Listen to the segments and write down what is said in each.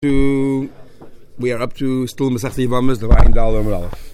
We are up to still Masechta Yevamos, the Vayin Dal Amud Aleph.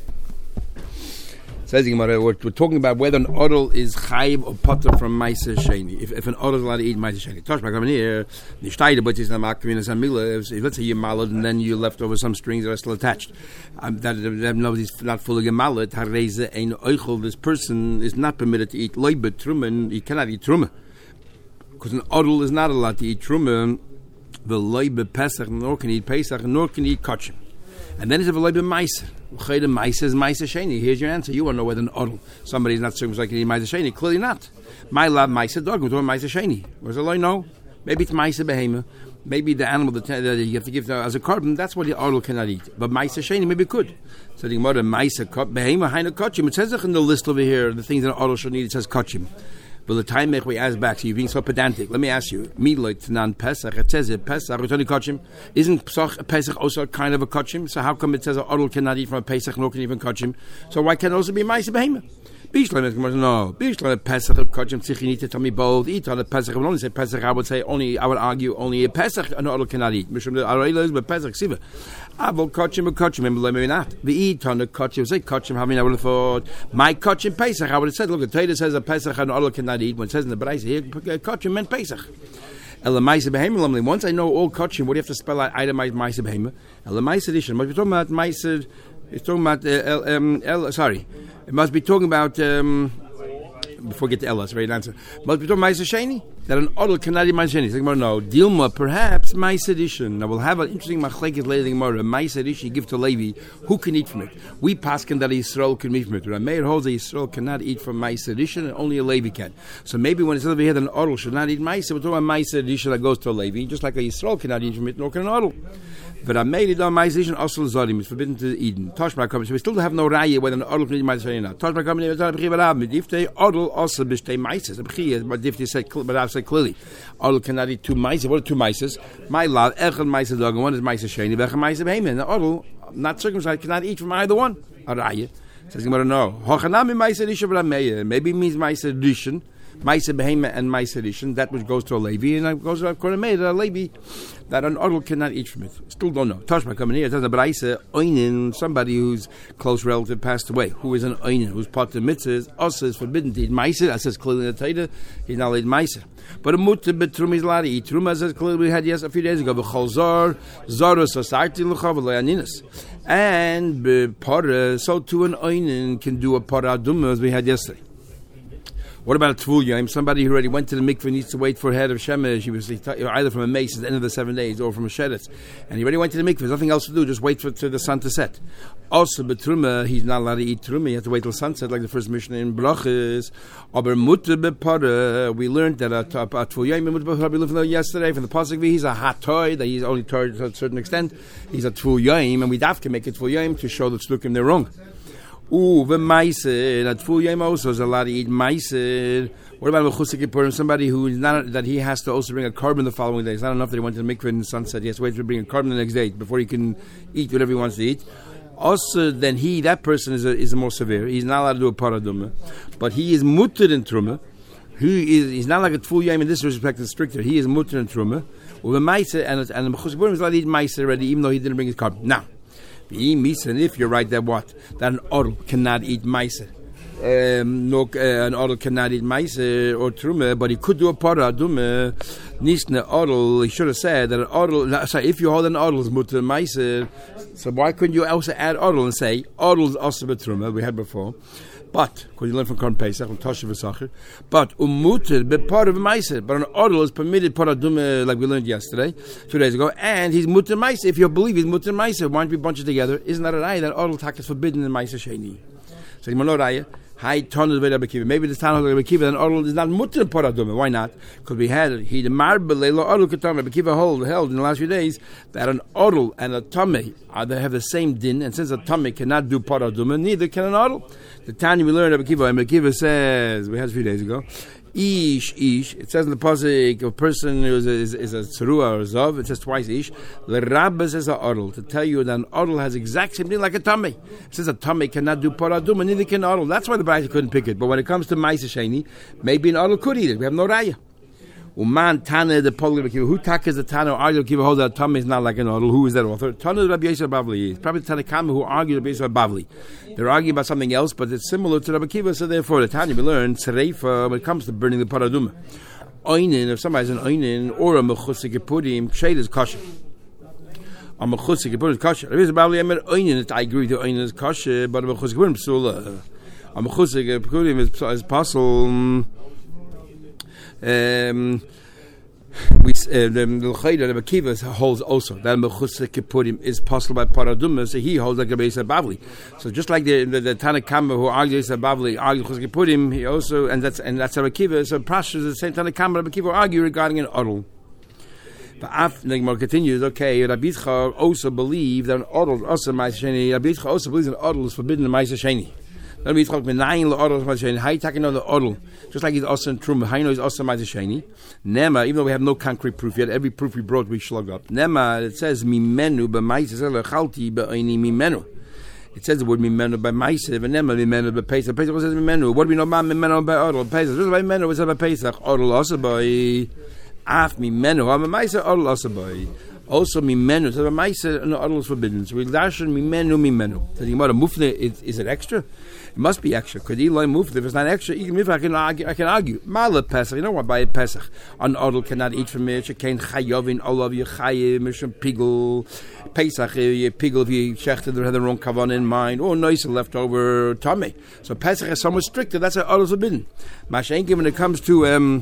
Says the Gemara, we're talking about whether an odol is chayiv or potter from Meiser Sheni. If an odol is allowed to eat Meiser Sheni. Tosh coming here, the shtayde but is not makvin as amila. If let's say you malad and then you left over some strings that are still attached, that nobody's not fully gemalad. Hareze ein oichel. This person is not permitted to eat loibet truma. He cannot eat truma because an odol is not allowed to eat truma. The loibe Pesach, nor can eat Pesach, nor can eat kachim. And then it's a loibe meiser. L'chayda meiser is meiser sheni. Here's your answer. You want to know whether an odol, somebody's not circumcised can eat meiser sheni. Clearly not. My love meiser dog, we're talking meiser sheni. Where's the loy? No. Maybe it's meiser behema. Maybe the animal that you have to give as a carbon, that's what the odol cannot eat. But meiser sheni maybe could. So the Gemara meiser behema haina kachim. It says in the list over here, the things that an odol should eat, it says kachim. But the time we ask back, so you're being so pedantic. Let me ask you, Midleit non Pesach. It says it Pesach. We're talking kachim. Isn't Pesach also kind of a kachim? So how come it says an odol cannot eat from a Pesach, nor can even kachim? So why can't it also be ma'aseh behema? No. Bishlam Pesach kachim tzich. You need to tell me both. Eat on a Pesach. I would only say Pesach. I would argue only a Pesach an odol cannot eat. Mishum the areilos but Pesach siva. Avol kachim a kachim. Maybe not. The eat on the kachim. Say kachim. I would have thought my kachim Pesach. I would have said, look, the Torah says a Pesach an odol cannot eat. When it says in the Braisa here, kachim meant Pesach. Once I know all kachim, what do you have to spell out itemized ma'aseh behema? Elamaisa edition. Must be talking about ma'aseh. It's talking about It must be talking about before we get to Ella. That's the right answer. Must be talking ma'aseh sheni that an odol cannot eat ma'aseh sheni. So no, Dilma perhaps ma'aseh edition. Now we'll have an interesting machlekes later. Gemara ma'aseh edition you give to Levi. Who can eat from it? We paskin that Yisrael can eat from it. Rameir holds that Yisrael cannot eat from ma'aseh edition, and only a Levi can. So maybe when it's over here that an odol should not eat ma'aseh, we're talking about ma'aseh edition that goes to a Levi, just like a Yisrael cannot eat from it, nor can an odol. But I made it on ma'aseh edition also zodim. It's forbidden to Eden. Toshma comes. So we still have no raya whether an odol can eat ma'aseh or not. Toshma comes. If odol also b'shtei ma'aseh. But if they said, but I've said clearly, odol cannot eat two ma'aseh. What are two ma'aseh? My love, echad ma'aseh dog, and one is ma'aseh sheni, v'echad ma'aseh behema. And the odol, not circumcised, cannot eat from either one. A raya. Says Gemara, no. Hochanami ma'aseh edition, but maybe it means ma'aseh edition. Ma'aseh behema and ma'aseh edition, that which goes to a Levi, and it goes to a Levi, that an odol cannot eat from it. Still don't know. Toshma coming here, it says a Braisa, oinin, somebody whose close relative passed away, who is an oinin, whose part of the mitzvah also is forbidden to eat ma'aseh. That says clearly in the Torah, he's not allowed to eat ma'aseh. But a mutter betruma is allowed to eat. Truma says clearly we had a few days ago, v'chol zarus asarti l'chav v'loyaninas. And b'para, so too an oinin can do a para aduma as we had yesterday. What about a tvul yom? Somebody who already went to the mikveh needs to wait for head of shemesh. He was either from a mace at the end of the 7 days or from a sheretz. And he already went to the mikveh. There's nothing else to do. Just wait for the sun to set. Also, betruma, he's not allowed to eat truma. You have to wait till sunset, like the first mission in Brachas. Aber mutter bepara. We learned that a tvul yom, we learned yesterday from the pasuk. He's a hatoy, that he's only toy to a certain extent. He's a tvul yom, and we'd have to make it tvul yom to show that tzlukim they're wrong. The meiser, that full yom also is allowed to eat meiser. What about a chusik kippurim? Somebody who is not, that he has to also bring a carbon the following day. It's not enough that he went to the mikveh in the sunset. He has to wait to bring a carbon the next day before he can eat whatever he wants to eat. Also, then that person is more severe. He's not allowed to do a paraduma, but he is mutter in truma. He's not like a full yom in this respect. It's stricter. He is mutter in truma. The meiser and the chusik kippurim is allowed to eat meiser already, even though he didn't bring his carbon. Now. And if you're right that an odol cannot eat meiser, an odol cannot eat meiser or truma, but he could do a para aduma. Nisne odol, he should have said that an odol. Sorry, if you hold an odol is mutter meiser, so why couldn't you also add odol and say odol is also truma? We had before. But, because you learn from Korban Pesach, from Toshav V'Sacher, but umuter, be part of a meiser. But an odol is permitted paraduma, like we learned yesterday, 2 days ago, and he's muter meiser. If you believe he's muter meiser, why don't we bunch it together? Isn't that a raya that odol tak is forbidden in meiser sheni? So you know raya. Maybe the town of Rabbi Kiva, then odol is not muter paraduma. Why not? Because we had he the marble odol katam. Rabbi Kiva held in the last few days that an odol and a tamei they have the same din, and since a tamei cannot do paraduma, neither can an odol. The Tanya we learned Rabbi Kiva says we had a few days ago. Ish. It says in the pasuk a person who is a tzarua or a zav. It says twice ish. The Rabbah says a odol to tell you that an odol has exact same thing like a tamei. It says a tamei cannot do paraduma, neither can odol. That's why the Braisa couldn't pick it. But when it comes to ma'aseh sheni, maybe an odol could eat it. We have no raya. Uman Tana the Poli Rabbi Akiva. Who takas the Tana or argue Rabbi Akiva holds that Tama is not like an odol? Who is that author? Tana Rabbi Yosef Bavli. It's probably the Tanakama who argued Rabbi Yosef Bavli. They're arguing about something else, but it's similar to Rabbi Akiva. So therefore, the Tanya we learn Tzereifa when it comes to burning the paraduma. Oinin, if somebody has an oinin or a mechusik pudim, shade is kosher. A mechusik pudim is kosher. Rabbi Yosef Bavli Emer oinin. I agree with the oinin is kosher, but a mechusik pudim is psula. A mechusik pudim is possible. The L'chayda Rabbi Akiva holds also that mechusik pudim is possible by paraduma, so he holds like Rabbi Yosef Bavli. So just like the Tanakama who argues that Bavli argues mechusik pudim, he also and that's Rabbi Akiva. So Prash is the same Tanakama Rabbi Akiva argue regarding an odol. But after the Gemara continues, okay, Rabbi Yitzchak also believed that an odol also ma'aseh sheni. Rabbi Yitzchak also believes that an odol is forbidden in ma'aseh sheni. Rabbi Yitzchak menayin le'odol ma'aseh sheni. How you talking about the odol? Just like he's also in Truma, how you know he's also ma'aseh sheni? Nema, even though we have no concrete proof yet, every proof we brought we slug up. Nema, it says mimenu b'ma'aseh chalti b'oini mimenu. It says the word mimenu by ma'aseh, but nema mimenu by Pesach. Pesach says mimenu. What do we know about mimenu by odol? Pesach. Just by mimenu, what's about Pesach? Odol also by af mimenu. I'm a ma'aseh odol also by. Also mimenu. So the ma'aseh and the odol is forbidden. So we dashen mimenu. So the Gemara mufne, is it extra? It must be extra. Could he like mufne? If it's not extra, even if I can argue. Mala Pesach. You know what? By a Pesach, an odol cannot eat from it. You can't chayovin olav yechayim mishum pigel. Pesach you pigel if you shechted or had the wrong kavan in mind. Or nice leftover tummy. So Pesach is somewhat stricter. That's why odol is forbidden. Mashenki when it comes to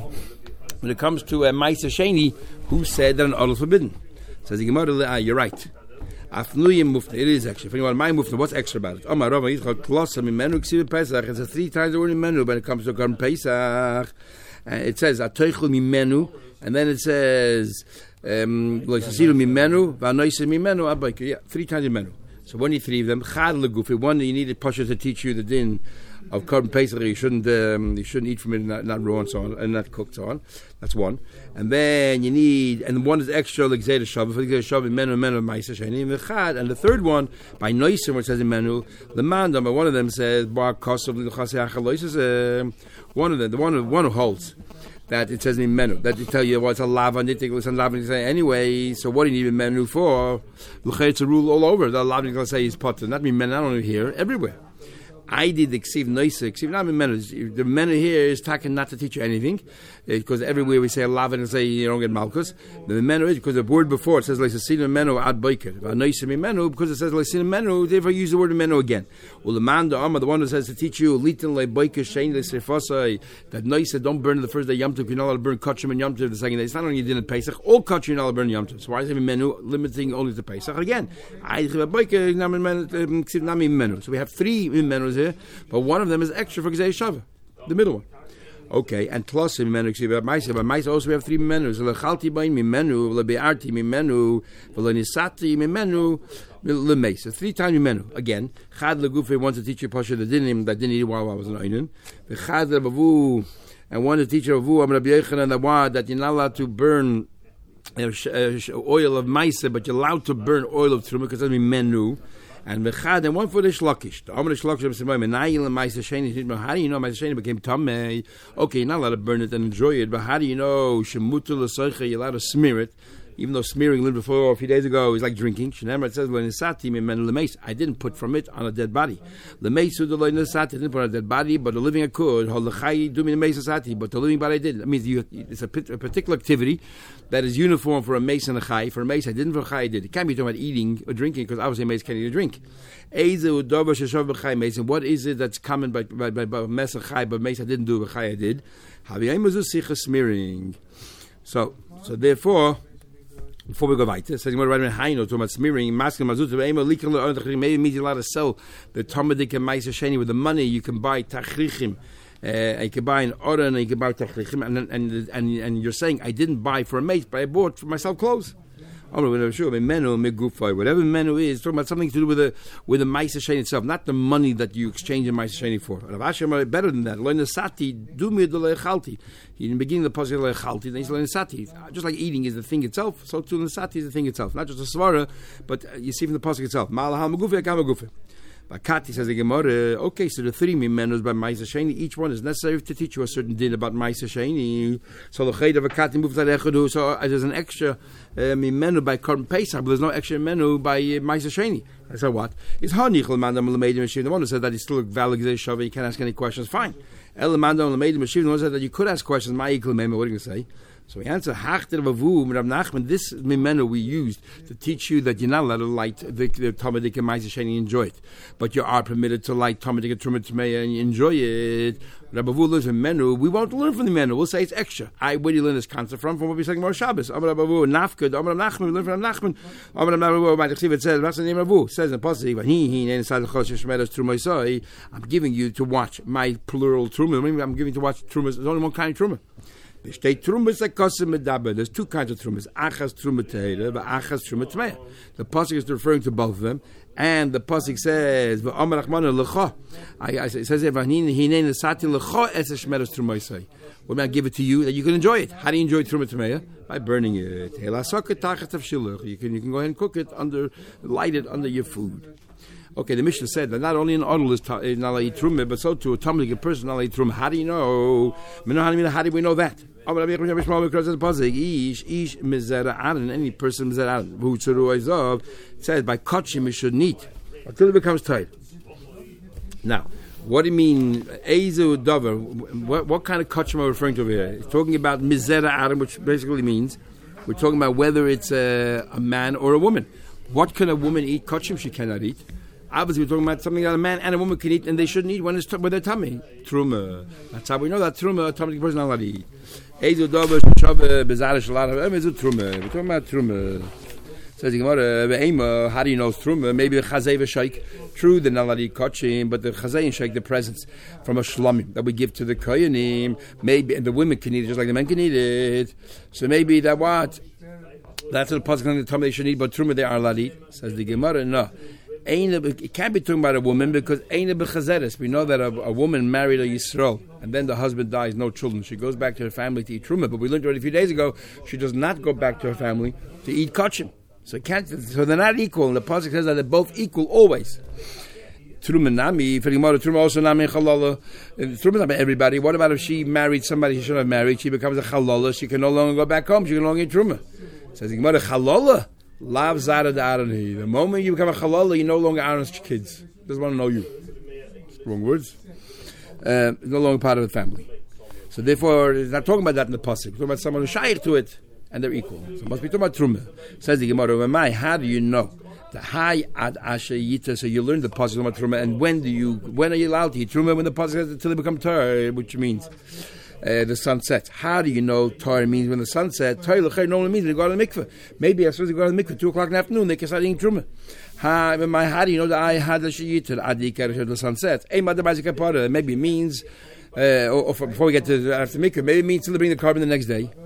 ma'aseh sheni, who said that an odol is forbidden? Says the Gemara, you're right. Afnuyim mufta. It is actually. If anyone my mufta, what's extra about it? Omar Rava Yitzchak klosa mimenu ksiv Pesach. It's 3 times the word mimenu when it comes to Korban Pesach. It says atoichul mimenu, and then it says loisilu mimenu v'anoisim mimenu abayker. Yeah, 3 times mimenu. So when you 3 of them, chad legufi. One you need a pasha to teach you the din of Korban Pesach. You shouldn't eat from it, not raw and so on, and not cooked so on. That's one. And then you need, and one is extra like Zayda Shav. For Zayda Shav, menu ma'aseh sheni v'chad. And the third one by Noisim, where it says in menu, the mandam. But one of them says bar kosav l'chasei achalois. One of them, the one who holds that it says in menu that they tell you it's a lava nitik and lava say anyway. So what do you need a menu for? It's a rule all over. The lava say is potter. Not mean menu not only here, everywhere. I did the ksiv noisa. Ksiv not menu. The menu here is talking not to teach you anything, because everywhere we say a lava and say you don't get malchus. The menu is because the word before it says like sina menu ad boiker. Noisa menu because it says like sina menu. Therefore, use the word menu again. Well, the man the one that says to teach you litin like boiker shein like sefasai that noisa don't burn the first day yom tov. You're not allowed to burn kachim and yom tov the second day. It's not only you did in Pesach. All kachim you're not allowed to burn yom tov. So why is it menu limiting only to Pesach again? I boiker ksiv nami menu. So we have 3 menus here, but one of them is extra for Gzei Shava, the middle one. Okay, and plus in menu, but Maisa also we have 3 menus. Lechalti bain mimenu, lebearti mimenu, v'lenisati mimenu, lemeisa. 3 times mimenu. Again, Chad legufe wants to teach you pasha that didn't eat while I was an oinen. V'chad lebavu, and one to teach you avu, I'm Rabbi Yochanan that you're not allowed to burn oil of Maisa, but you're allowed to burn oil of Truma because that's mimenu. And mechad and one for the shlokish. The Amar shlokish is saying, "Menayil ma'aseh sheni." How do you know ma'aseh sheni became tamei? Okay, you're not allowed to burn it and enjoy it, but how do you know shemutul l'soicha? You're allowed to smear it, even though smearing a little before a few days ago is like drinking. Shneimar it says when nisati mimen lemeis. I didn't put from it on a dead body. Lemeis u'deloi nisati. I didn't put on a dead body, but the living I could. Holachai do me lemeis nisati, but the living body I did. That means it's a particular activity that is uniform for a mace and a chai. For a mace, I didn't. For a chai, I did. It can't be talking about eating or drinking, because obviously a mace can't eat or drink. And what is it that's common by mace and chai, but mace I didn't do, but chai I did? Smearing. So therefore, before we go weiter, so we're writing Haino talking about smearing. Maybe means you're allowed to sell the Talmudic and Ma'aseh Sheni with the money you can buy tachrichim. You can buy an oren and you can buy tachlichim, and you're saying I didn't buy for a mate, but I bought for myself clothes. Whatever menu is talking about something to do with the Ma'aseh Sheni itself, not the money that you exchange in Ma'aseh Sheni for. Rav Asher better than that. Do me the lechalti. In the beginning of the pasuk lechalti, then he's le'nesati. Just like eating is the thing itself, so too lechalti is the thing itself, not just a svara, but you see from the pasuk itself. Malahal magufi akam magufi. Bakati says the Gemara, okay, so the three mimenus by Ma'aser Sheni, each one is necessary to teach you a certain din about Ma'aser Sheni. So the Ched of Akati moves to Echadu, so there's an extra mimenu by Korban Pesach, but there's no extra menu by Ma'aser Sheni. I said, what? It's Hanichel Mandam L'Meidim Mashiv. The one who said that he's still a valid Gzei you can't ask any questions, fine. El Mandam L'Meidim Mashiv, the one who said that you could ask questions, Ma'ikul Mema, what are you going to say? So we answer, Hachter Vavu, Rav Nachman, this mimenu we used to teach you that you're not allowed to light the Talmudic and Ma'aser Sheni and enjoy it. But you are permitted to light Talmudic and Truma Tmeya and you enjoy it. Rabbi Vavu learns from menu. We won't learn from the menu. We'll say it's extra. Where do you learn this concept from? From what we say more Shabbos. Amar Rabbi Vavu, Nafkud, Amar Rav Nachman, we learn from Rav Nachman. Amar Rav Vavu, by the Chsiv, it says, what's the name of Vavu? It says in the Pasuk, I'm giving you to watch my plural Truma. I'm giving you to watch Trumas. There's only one kind of Truma. There's two kinds of trumas. Achas truma tehera, but achas truma tmeya. The pasuk is referring to both of them, and the pasuk says, "V'amar Rachmana lecha." It says, "Hinei nesati lecha es shmeres trumaisai." We're going to give it to you that you can enjoy it. How do you enjoy truma tmeya? By burning it. You can go ahead and cook it light it under your food. Okay, the Mishnah said that not only an odol is not allowed to eat truma, but so too a Talmudic person not allowed to eat truma. How do you know? How do we know that? Any person who says by kachim it should eat until it becomes tight. Now, what do you mean? Ezu davar? What kind of kachim are we referring to over here? It's talking about mizera adam, which basically means we're talking about whether it's a man or a woman. What can a woman eat? Kachim she cannot eat. Obviously, we're talking about something that a man and a woman can eat, and they shouldn't eat when they're tummy. Truma. That's how we know that truma. A Talmudic person not allowed to eat. Ezu davar shava bezarish ladav. Ezu truma. We're talking about truma. Says the Gemara, how do you know it's truma? Maybe the chazay v'shaik. True, they're not allowed to eat kachim, but the chazay and shaik, the presents from a shlamim that we give to the koyanim, maybe, and the women can eat it just like the men can eat it. So maybe that what? That's what the pasuk on the tummy they should eat, but truma they are allowed to eat. Says the Gemara, no. It can't be talking about a woman because Eina b'chazeres. We know that a woman married a Yisrael and then the husband dies, no children. She goes back to her family to eat truma. But we learned already a few days ago she does not go back to her family to eat kachim. So they're not equal. And the pasuk says that they're both equal always. Truma nami for the Gemara. Truma also nami chalala. Truma not everybody. What about if she married somebody she shouldn't have married? She becomes a chalala. She can no longer go back home. She can no longer eat truma. Says the Gemara, chalala. Lav zara d'arani. The moment you become a halal, you're no longer Aaron's kids. Doesn't want to know you. Wrong words. No longer part of the family. So therefore, it's not talking about that in the pasuk. We're talking about someone who's shaykh to it, and they're equal. So it must be talking about truma. Says the Gemara, how do you know? The high ad ashayita. So you learn the pasuk about truma, and when are you allowed to eat truma? When the pasuk says until they become tar, which means the sun sets. How do you know Torah means when the sun sets? Torah normally means they go to the mikveh. Maybe as soon as they go to the mikveh, 2 o'clock in the afternoon, they can start eating truma. How do you know that I had the sheyitul adikar the sun sets? Maybe it means, or before we get to after mikveh, maybe it means till they bring the carbon the next day.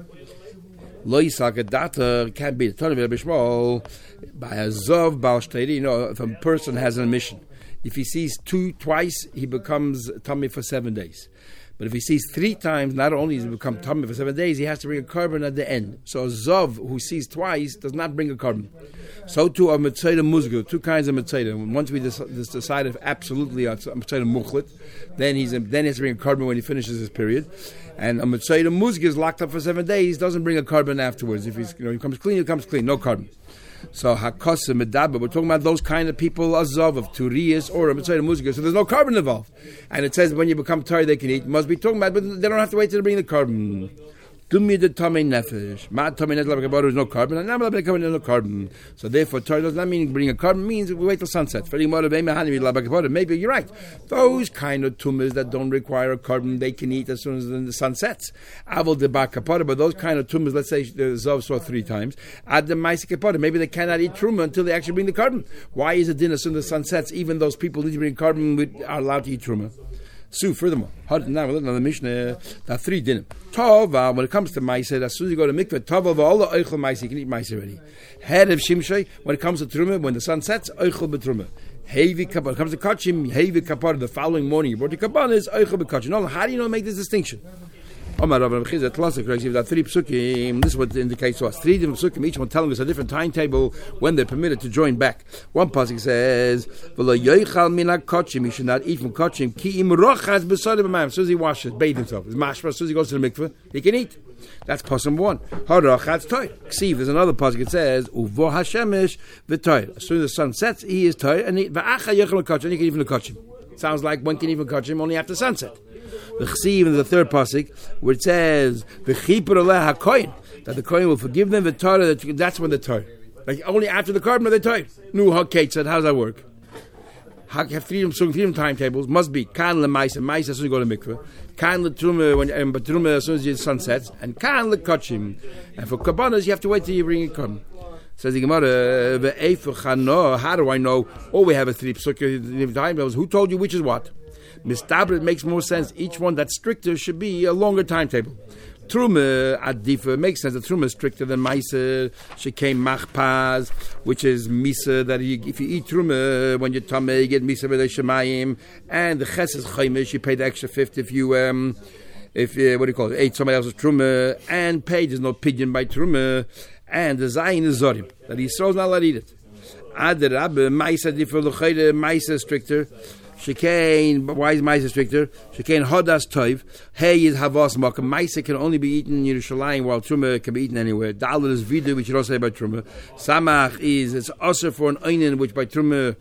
Lo yisak data can't be the Torah of Bishmol by a zov bal shteri. You know, if a person has an emission, if he sees twice, he becomes tummy for 7 days. But if he sees 3 times, not only does he become tummy for 7 days, he has to bring a carbon at the end. So a Zov who sees twice does not bring a carbon. So too a Mitzayda Muzga, 2 kinds of Mitzayda. Once we decided absolutely a Mitzayda Muchlit, then he has to bring a carbon when he finishes his period. And a Mitzayda Muzga is locked up for 7 days, doesn't bring a carbon afterwards. If he comes clean, no carbon. So Hakosa Medaba, we're talking about those kind of people, Azov of Turiyas or a Mitzvah Muzga. So there's no carbon involved. And it says when you become tired they can eat. Must be talking about, but they don't have to wait till they bring the carbon. Do me the Tomei Nefesh. Ma Tomei Nefesh there's no carbon. And now there's no carbon. So therefore, Torah does not mean bring a carbon, means we wait till sunset. Maybe you're right. Those kind of tumas that don't require a carbon, they can eat as soon as the sun sets. Avol de Bakapara, but those kind of tumas, let's say the Zav saw 3 times, Ad the Maisikapara, maybe they cannot eat truma until they actually bring the carbon. Why is it din as soon as the sun sets, even those people who need to bring carbon are allowed to eat truma? So furthermore, now we're looking at the Mishnah, there are 3 dinim. Tova, when it comes to Maisa, as soon as you go to mikveh, Tova all the oichel Maisa, you can eat Maisa already. Head of Shimshai, when it comes to Truma, when the sun sets, oichel betruma. Heavy kapar, when it comes to Kachim, heavy kapar, the following morning, you brought the kapar is oichel bekachim. No, how do you know make this distinction? Omar Rav Chizah classic. You've got 3 psukim. This is what indicates to us. 3 different psukim, each one telling us a different timetable when they're permitted to join back. One pasuk says, "V'lo yoichal min hakochim." He should not eat from kochim. Ki im rochas b'sodim b'mayim. As soon as he washes, bathe himself, his mashma. As soon as he goes to the mikveh, he can eat. That's pasuk number 1. Harochatz toy. Ksiv. There's another pasuk. It says, "Uvo hashemesh v'toy." As soon as the sun sets, he is toy, and v'acha yochel kochim. He can eat from the kochim. Sounds like one can even kochim only after sunset. The Chsiv in the 3rd pasuk, where it says v'chipur aleh hakoyin, that the kohen will forgive them the Torah. That's when the Torah, like only after the carbon of the Torah. Nu hakate said, how does that work? Have freedom timetables. Must be kan lemaisa, maisa as soon as you go to mikveh, kan letruma when but truma as soon as the sun sets, and kan lekochim. And for kabbanas you have to wait till you bring it carbon. Says the Gemara, how do I know? Oh, we have a 3 psukim timetables. Who told you which is what? Mistabra, it makes more sense. Each one that's stricter should be a longer timetable. Truma adifa makes sense. The truma is stricter than Maisa. She came machpaz, which is misa. That if you eat truma when you're tameh, you get misa with the shemayim. And the ches is chaimish. You pay the extra 50 if you what do you call it? Ate somebody else's truma and paid. There's no pidyon by truma. And the zayin is zorim that Yisrael's not allowed to eat it. Ad rabbe Maisa adifa l'chayde Maisa stricter. Shekain, why is Maisa stricter? Shekain Hodas Toiv. Hey is Havas Makam. Maisa can only be eaten in Yerushalayim, while Truma can be eaten anywhere. Dalet is Vidu, which you don't say about Truma. Samach is, it's also for an Einin, which by Truma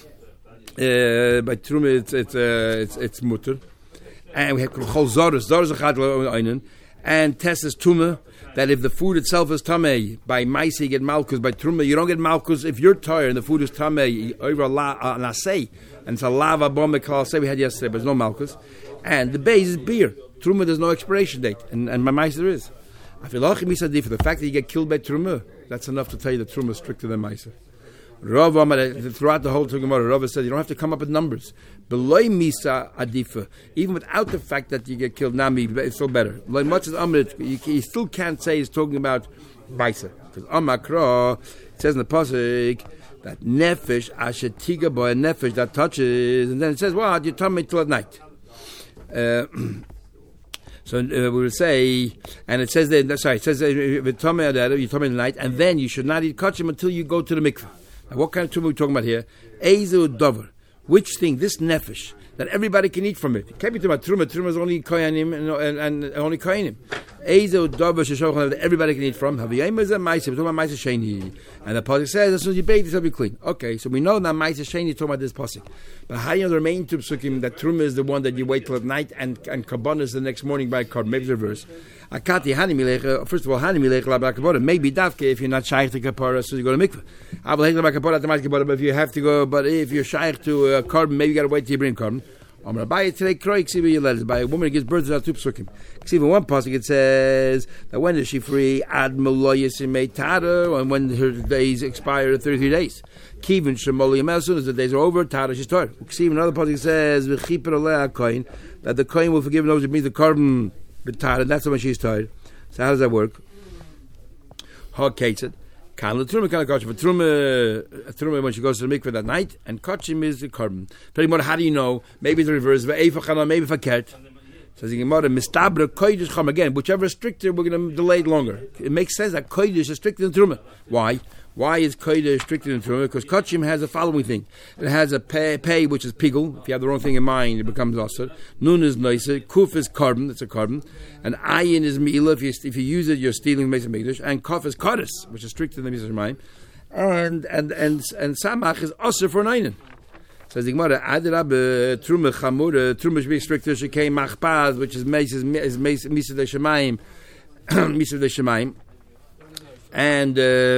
it's mutter. And we have Chol Zoros. Zoros is a Chadla Einin. And Tess is Truma, that if the food itself is Tameh, by Maisa you get Malkus. By Truma, you don't get Malkus. If you're tired and the food is Tameh, over Nasei. And it's a lava bomb say we had yesterday, but there's no malchus. And the base is beer. Truma, there's no expiration date. And my mice there is. For the fact that you get killed by Truma, that's enough to tell you that Truma is stricter than Maisa. Rav throughout the whole Gemara, Rav said you don't have to come up with numbers. Below Misa Adifa, even without the fact that you get killed, Nami, it's still better. Like much as Amrit, you still can't say he's talking about Maisa. Because Amakra, it says in the Pasuk, that nefesh, ashetiga boy, a nefesh that touches, and then it says, well, you tell me till at night. So we will say, and it says that, sorry, it says you tell me at night, and then you should not eat kachim until you go to the mikveh. Now, what kind of tumah are we talking about here? Ezu dover. Which thing? This nefesh that everybody can eat from it. It can't be talking about truma. Truma is only koyanim and only koyanim. Ezo dover sheshochan that everybody can eat from. Haviyim is a ma'aser. We're talking about ma'aser sheni. And the pasuk says as soon as you bathe, this will be clean. Okay, so we know that ma'aser sheni is talking about this pasuk. But how you know the remaining two psukim that truma is the one that you wait till at night and kabbalah is the next morning by card. Maybe the reverse. Akati hani milech. First of all, hani milech la kabbalah. Maybe dafke if you're not shaykh to kapara, so you go to mikveh. Avol hek la kabbalah to kabbalah. But if you have to go, but if you're shaykh to carbon, maybe you got to wait till you bring carbon. I'm going to buy it today. Kroy ksiva yeledes. By a woman who gives birth to two psukim. Ksiva one pasuk it says that when is she free? Ad meloyes imeitara, and when her days expire, 33 days. Kivin shemoliyam. As soon as the days are over, tara she's tar. Ksiva another pasuk says v'chiper aleh koin, that the koin will forgive those who means the carbon b'tara. That's when she's tired. So how does that work? Hakated. Kan the truma kan kachim. But truma when she goes to the mikveh that night, and kachim is the carbon. Pretty much, how do you know? Maybe it's the reverse. Maybe fakert. Says the Gemara, mistabra kodesh chum again. Whichever is stricter, we're going to delay it longer. It makes sense that kodesh is stricter than truma. Why? Why is kodesh stricter than truma? Because kachim has the following thing. It has a pay which is pigul. If you have the wrong thing in mind, it becomes asur. Nun is nicer. Kuf is carbon. It's a carbon. And ayin is mi'ila. If you use it, you're stealing makes a mikdash. And kaf is kares, which is stricter than Mizrayim. And samach is asur for an ayin. Says the Gemara, adrab truma chamura. Truma should be stricter. She came machpaz, which is misa de shemaim, misa de shemaim. And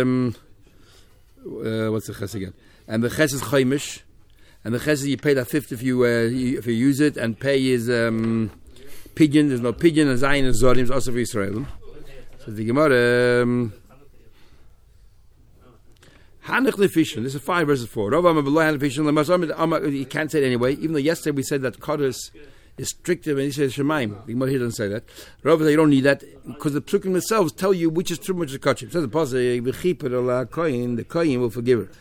what's the ches again? And the ches is chaimish, and the ches is you pay that 50 if you use it, and pay is pidyon. There's no pidyon, and zayin is zorim. It's also for Israel. So the Gemara, hanech lefishin. This is 5 verses 4. You can't say it anyway, even though yesterday we said that kodesh is stricter when he says Shemaim. The Gemara here doesn't say that. Rav says you don't need that because the psukim themselves tell you which is true, which is kachim. Says the pasuk, "V'chiper ala koyin," the koyin will forgive her.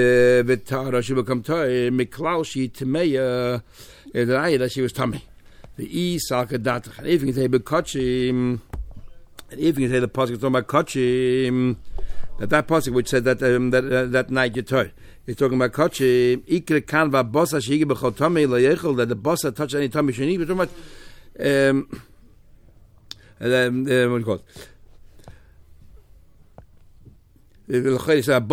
V'tara she will come to miklal she tmeya that she was tummy. The E salkadatach. And if you can say bekachim, and if you can say the pasuk talking about kachim, that pasuk which said that that night you told, he's talking about kachim. Ikre kanva bosa shigi b'chol tamei lo yechol, that the bosa touch any tummy sheni. We're talking about what do you call it? If we're talking about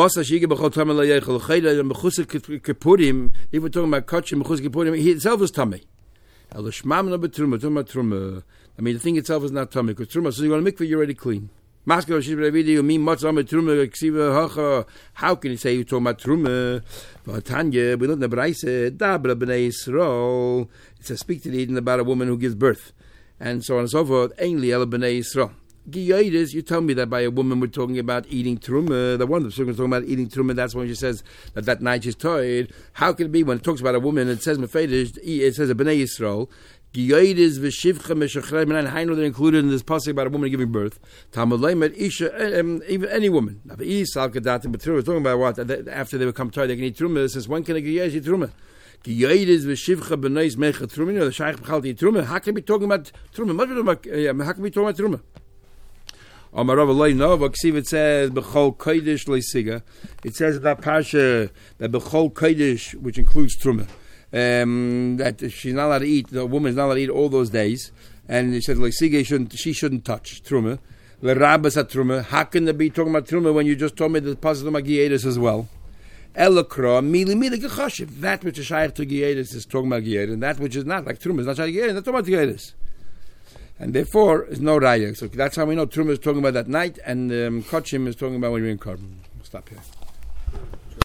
kachim mechusik kipurim, he itself is tummy. I mean, the thing itself is not tummy, because truma, so you want to mikveh, you're already clean. How can you say you're talking about truma? Tanya, we learned the Braise, dabra b'nei Yisrael. It says, speak to the Eden about a woman who gives birth, and so on and so forth. Ainli ela b'nei Yisrael. Giyodis, you tell me that by a woman we're talking about eating truma. The one that's talking about eating truma, that's when she says that night she's tired. How can it be when it talks about a woman, it says mefedish, it says a b'nei Yisrael. Giyodis v'shivcha meshachreim, and I know they're included in this pasuk about a woman giving birth. Tamalay isha, even any woman. Now the Isal Kedat, but we're talking about what after they become tired they can eat truma. It says when can a giyodes eat truma? Giyodis v'shivcha b'neis mecha truma. The shaykh b'chal eat truma. How can we be talking about truma? How can we talk about truma? It says b'chol kodesh leisiga. It says in that parsha that b'chol kodesh, which includes truma, that she's not allowed to eat. The woman is not allowed to eat all those days, and it says leisiga she shouldn't touch truma. L'rabas at truma. How can they be talking about truma when you just told me that the pasuk of Giyodis as well? Elokra mili gechashiv. That which is shaykh to Giyodis is talking about Giyodis, and that which is not like truma is not shaykh to Giyodis. That's talking about Giyodis. And therefore, it's no raya. So that's how we know Truma is talking about that night, and Kachim is talking about when you're in carbon. We'll stop here.